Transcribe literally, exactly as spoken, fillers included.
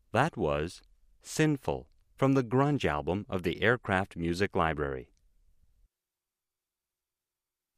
That was Sinful from the grunge album of the Aircraft Music Library.